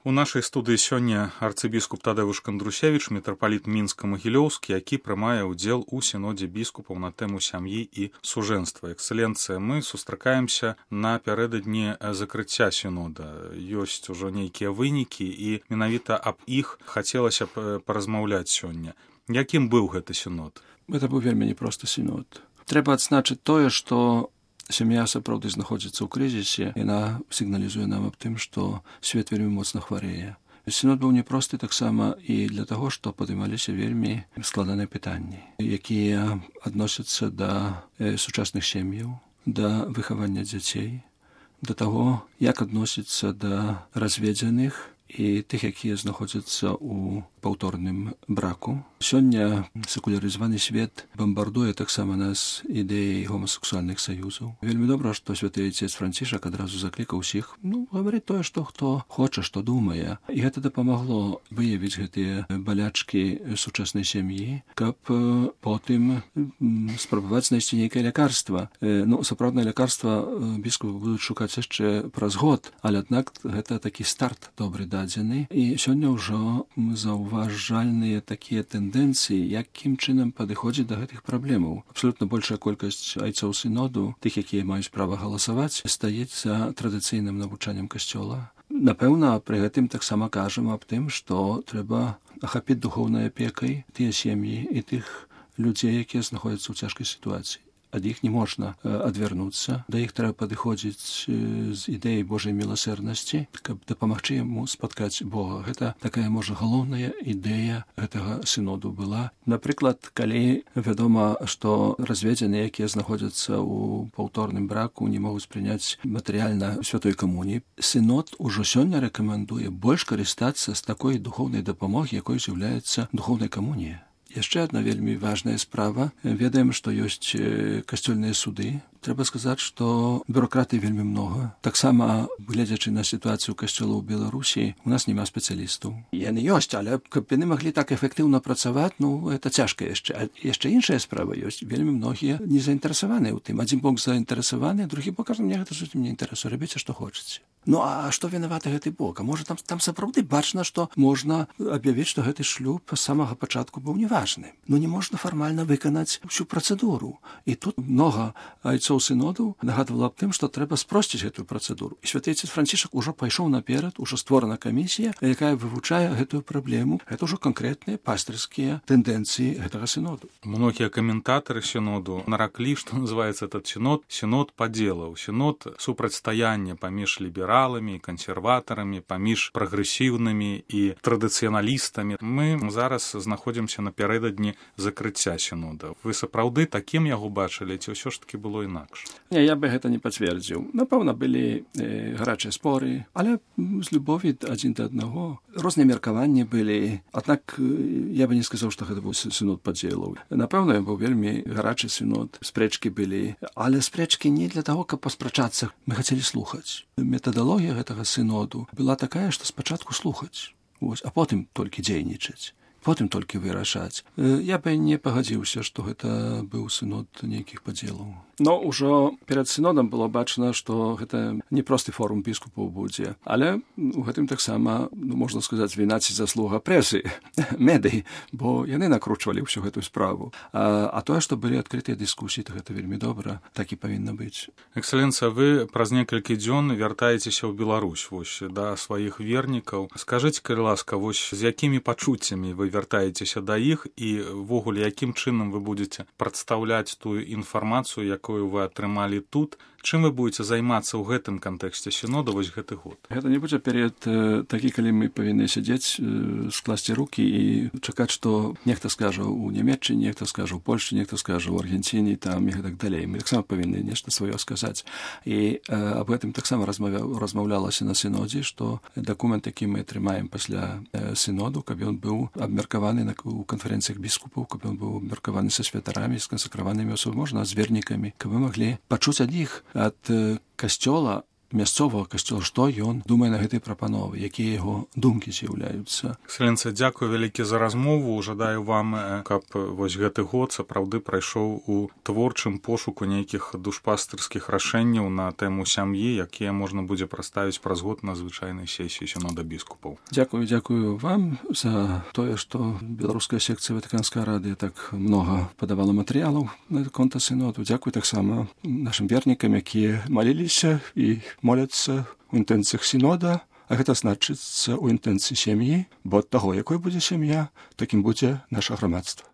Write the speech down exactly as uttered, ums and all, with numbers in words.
У нашай студыі сёння арцыбіскуп Тадэвуш Кандрусевіч, мітрапаліт Мінска-Магілёўскі, які прымае ўдзел у сінодзе біскупаў на тэму сям'і і сужэнства. Эксцэленцыя, мы сустракаемся напярэдадні закрыцця сінода. Ёсць ужо нейкія вынікі, і менавіта аб іх хацелася б паразмаўляць сёння. Якім быў гэты сінод? Гэта быў вельмі непросты сінод. Трэба адзначыць тое, што сям'я сапраўды знаходзіцца ў крызісе, яна сігналізуе нам аб тым, што свет вельмі моцна хварэе. Сінод быў непросты таксама і для таго, што падымаліся вельмі складаныя пытанні, якія адносяцца да сучасных сем'яў, да выхавання дзяцей, да таго, як адносіцца да разведзеных і тых, якія знаходзяцца ў паўторным браку. Сёння секулярызаваны свет бамбардуе таксама нас ідэяй гомасексуальных саюзаў. Вельмі добра, што святы отец Францішак адразу заклікаў усіх, ну, гаварыць тое, што хто хоча, што думае. І гэта дапамагло выявіць гэтыя балячкі сучаснай сям'і, каб потым спрабаваць знайсці нейкае лякарства. Ну, сапраўднае лякарства біскупы будуць шукаць яшчэ праз год, але аднак гэта такі старт добры дадзены. І сёння ўжо мы заўважальныя такія тэндэнцыі, якім чынам падыходзіць да гэтых праблемаў. Абсалютна большая колькасць айцоў сіноду, тых, якія маюць права галасаваць, стаіць за традыцыйным навучаннем касцёла. Напэўна, пры гэтым таксама кажам аб тым, што трэба ахапіць духоўнай апекай тыя сем'і і тых людзей, якія знаходзяцца ў цяжкай сітуацыі. Ад іх не можна адвярнуцца, да іх трэба падыходзіць з ідэяй Божай міласэрнасці, каб дапамагчы яму спаткаць Бога. Гэта такая, можа, галоўная ідэя гэтага сіноду была. Напрыклад, калі вядома, што разведзеныя, якія знаходзяцца ў паўторным браку, не могуць прыняць матэрыяльна святой камуніі, сінод ужо сёння рэкамендуе больш карыстацца з такой духоўнай дапамогі, якой з'яўляецца духоўнай камунія. Яшчэ адна вельмі важная справа. Ведаем, што ёсць касцёльныя суды. Трэба сказаць, што бюракратыі вельмі многа. Таксама, гледзячы на сітуацыю касцёла ў Беларусі, у нас няма спецыялістаў. Яны ёсць, але каб яны маглі так эфектыўна працаваць, ну, гэта цяжка яшчэ. А яшчэ іншая справа ёсць. Вельмі многія не заінтарэсаваныя ў тым. Адзін бок заінтарэсаваны, другі бок кажа, мне гэта зусім не інтарэсуе, рабіце, што хочаце. Ну, а што вінаваты гэты бок? А можа, там, там сапраўды бачна, што можна аб'явіць, што гэты шлюб з самага пачатку быў неважны. Ну, не можна фармальна выканаць усю працэдуру. І тут многа айцоў сіноду нагадвала аб тым, што трэба спросціць гэтую працэдуру. І святы отец Францішак ужо пайшоў наперад, ужо створана камісія, якая вывучае гэтую праблему. Гэта ўжо канкрэтныя пастырскія тэндэнцыі гэтага сіноду. Многія каментатары сіноду нараклі, што называецца этот сінод сінод падзелаў, сінод супрацьстаяння паміж лібераламі, кансерватарамі, паміж прагрэсіўнымі і традыцыяналістамі. Мы зараз знаходзімся напярэдадні закрыцця сінода. Вы сапраўды такім яго бачылі, ці ўсё ж такі было інакш? Не, я бы гэта не пацвердзіў. Напэўна, былі э, гарачыя споры, але з любові адзін да аднаго. Розныя меркаванні былі, аднак я бы не сказаў, што гэта быў сінод падзелаў. Напэўна, быў вельмі гарачы сінод, спрэчкі былі, але спрэчкі не для таго, каб паспрачацца. Мы хацелі слухаць. Метадалогія гэтага сіноду была такая, што спачатку слухаць, ось, а потым толькі дзейнічаць. Потым толькі вырашаць. Я бы не пагадзіўся, што гэта быў сінод нейкіх падзелаў. Но ўжо перад сінодам было бачна, што гэта не просты форум біскупаў будзе, але у гэтым таксама, ну, можна сказаць, віна ці заслуга прэсы, медый, бо яны накручвалі ўсю гэтую справу. А, а тое, што былі адкрытыя дыскусіі, то гэта вельмі добра, так і павінна быць. Эксцэленцыя, вы праз некалькі дзён вяртаецеся ў Беларусь, вось, да сваіх вернікаў. Скажыце, калі ласка, вось, з якімі пачуццямі вы вяртаецеся да іх і ввогуле, якім чынам вы будзеце прадстаўляць тую інфармацыю, якую вы атрымалі тут, чым вы будете займацца ў гэтым кантэксце сінода вось гэты год? Гэта не будзе перыяд э, такі, калі мы павінны сядзець, э, скласці рукі і чакаць, што нехта скажа ў Нямецчыне, нехта скажа ў Польшчы, нехта скажа ў Аргенціне, там і гэтак далей. Мы таксама павінны нешта сваё сказаць. І э, аб гэтым таксама размаўлялася на сінодзе, што дакумент, які мы атрымаем пасля э, сіноду, каб ён быў абмеркаваны на, у канферэнцыях біскупаў, каб ён быў абмеркаваны са святарамі, з кансакраванымі асобамі, можна з вернікамі, каб мы маглі пачуць ад іх, ад касцёла, мясцовага касцёла, што ён думае на гэтай прапановы, якія яго думкі з'яўляюцца. Экселенцыя, дзякую вялікі за размову. Жадаю вам, каб вось гэты год сапраўды прайшоў у творчым пошуку нейкіх душпастырскіх рашэнняў на тэму сям'і, якія можна будзе праставіць праз год на звычайнай сесіі сінода біскупаў. Дзякую, дзякую вам за тое, што беларуская секцыя Ватыканскай рады так многа падавала матэрыялаў на конта сіноду. Дзякую таксама нашым вернікам, якія маліліся і моляцца у інтэнцыях сінода, а гэта значыцца ў інтэнцыі сям'і, бо ад таго, якой будзе сям'я, такім будзе наша грамадства.